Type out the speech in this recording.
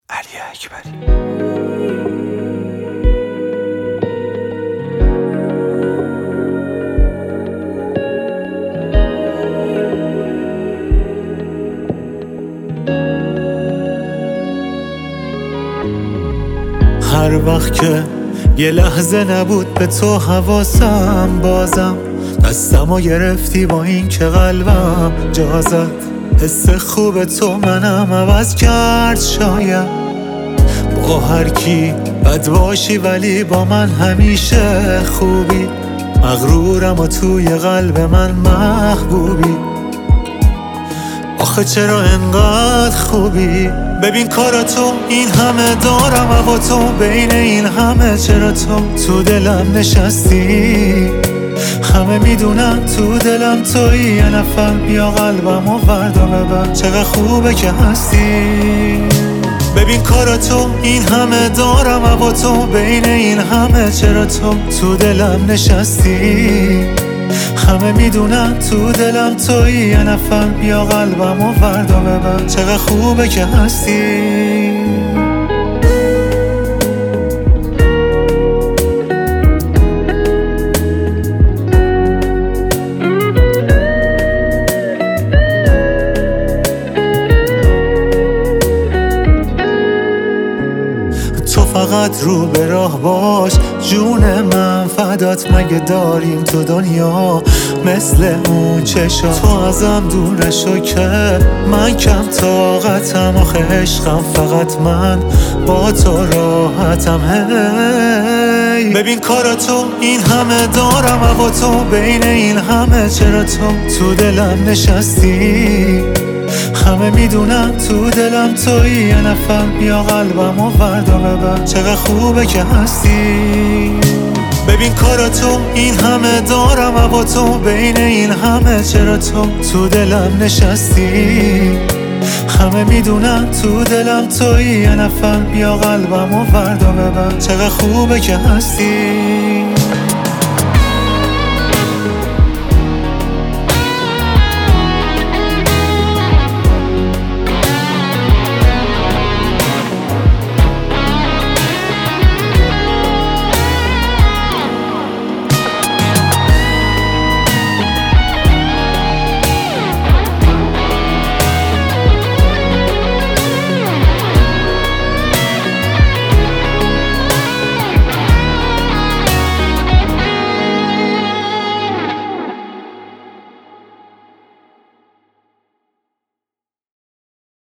علی اکبری. هر وقت که یه لحظه نبود به تو حواسم، بازم دستمو گرفتی با این که قلبم جا زد. حس خوب تو منم عوض کرد، شاید با هر کی بد باشی ولی با من همیشه خوبی. مغرورم و توی قلب من محبوبی. آخه چرا انقدر خوبی؟ ببین کاراتو، این همه دارم و با تو بین این همه چرا تو دلم نشستی؟ همه میدونم تو دلم تویی، یه نفر بیا قلبمو وردا ببر، چقدر خوبه که هستی. ببین کاراتو، این همه دارم و با تو بین این همه چرا تو دلم نشستی؟ همه میدونن تو دلم تویی، یه نفر بیا قلبمو وردا ببر، چقدر خوبه که هستی. تو فقط رو به راه باش، جون من فدات، مگه داریم تو دنیا مثل اون چشا؟ تو ازم دور نشو که من کم طاقتم، آخه عشقم فقط من با تو راحتم. هی ببین کاراتو، این همه دارم و با تو بین این همه چرا تو دلم نشستی؟ همه میدونن تو دلم تویی، یه نفر بیا قلبمو وردا ببر، چقدر خوبه که هستی. ببین کاراتو، این همه دارم و با تو بین این همه چرا تو دلم نشستی؟ همه میدونن تو دلم تویی، یه نفر بیا قلبمو وردا ببر، چقدر خوبه که هستی.